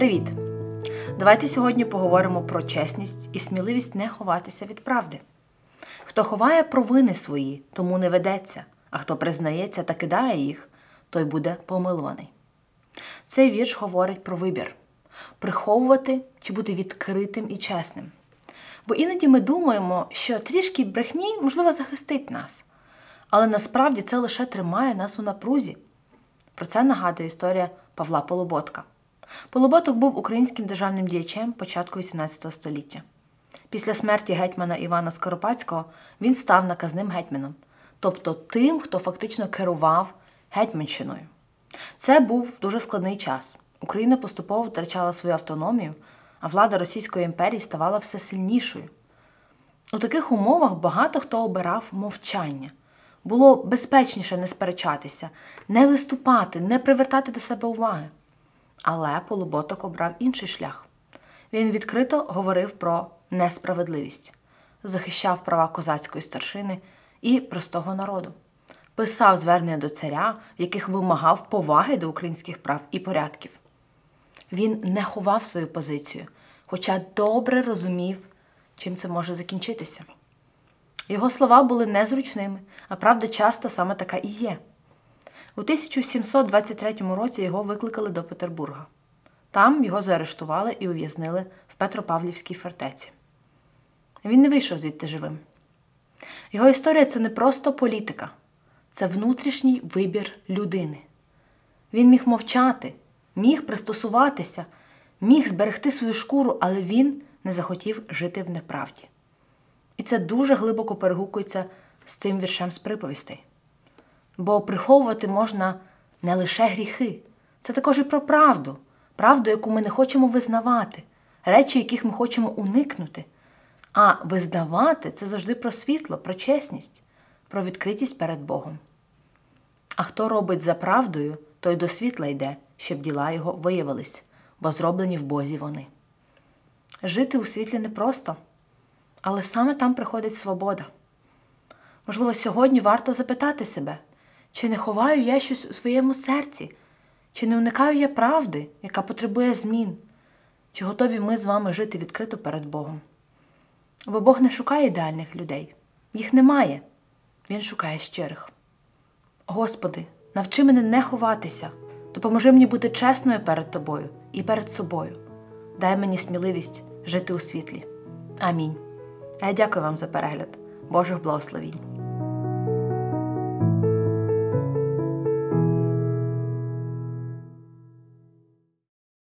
Привіт! Давайте сьогодні поговоримо про чесність і сміливість не ховатися від правди. Хто ховає провини свої, тому не ведеться, а хто признається та кидає їх, той буде помилуваний. Цей вірш говорить про вибір – приховувати чи бути відкритим і чесним. Бо іноді ми думаємо, що трішки брехні, можливо, захистить нас. Але насправді це лише тримає нас у напрузі. Про це нагадує історія Павла Полуботка. Полуботок був українським державним діячем початку XVIII століття. Після смерті гетьмана Івана Скоропадського він став наказним гетьманом, тобто тим, хто фактично керував гетьманщиною. Це був дуже складний час. Україна поступово втрачала свою автономію, а влада Російської імперії ставала все сильнішою. У таких умовах багато хто обирав мовчання. Було безпечніше не сперечатися, не виступати, не привертати до себе уваги. Але Полуботок обрав інший шлях. Він відкрито говорив про несправедливість, захищав права козацької старшини і простого народу. Писав звернення до царя, в яких вимагав поваги до українських прав і порядків. Він не ховав свою позицію, хоча добре розумів, чим це може закінчитися. Його слова були незручними, а правда часто саме така і є. У 1723 році його викликали до Петербурга. Там його заарештували і ув'язнили в Петропавлівській фортеці. Він не вийшов звідти живим. Його історія – це не просто політика, це внутрішній вибір людини. Він міг мовчати, міг пристосуватися, міг зберегти свою шкуру, але він не захотів жити в неправді. І це дуже глибоко перегукується з цим віршем з приповістей. Бо приховувати можна не лише гріхи. Це також і про правду. Правду, яку ми не хочемо визнавати. Речі, яких ми хочемо уникнути. А визнавати – це завжди про світло, про чесність, про відкритість перед Богом. А хто робить за правдою, той до світла йде, щоб діла його виявились, бо зроблені в Бозі вони. Жити у світлі непросто, але саме там приходить свобода. Можливо, сьогодні варто запитати себе, чи не ховаю я щось у своєму серці? Чи не уникаю я правди, яка потребує змін? Чи готові ми з вами жити відкрито перед Богом? Бо Бог не шукає ідеальних людей. Їх немає. Він шукає щирих. Господи, навчи мене не ховатися. Допоможи мені бути чесною перед Тобою і перед собою. Дай мені сміливість жити у світлі. Амінь. А я дякую вам за перегляд. Божих благословінь.